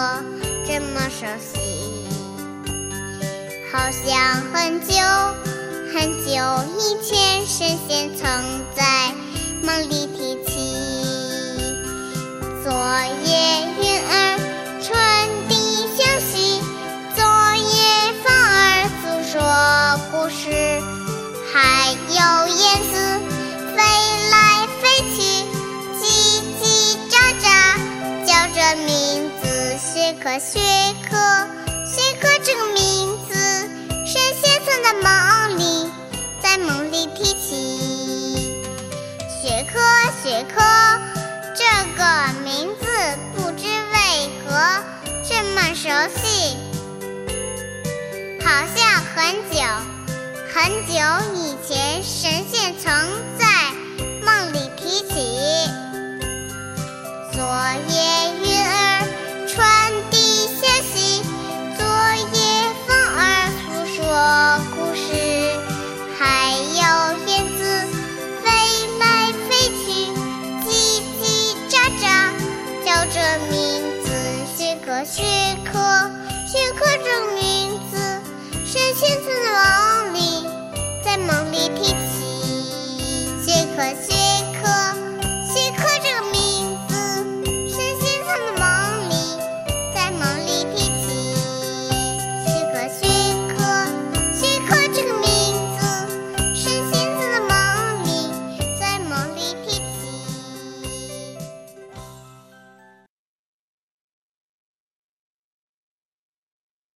这么熟悉，好像很久很久以前，神仙曾在梦里提起。昨夜云儿传递消息，昨夜风儿诉说故事，还有燕子飞来飞去，叽叽喳喳叫着名字。学科学科学科这个名字，神仙曾在梦里提起。学科学科这个名字，不知为何这么熟悉，好像很久很久以前，神仙曾在梦里提起。昨夜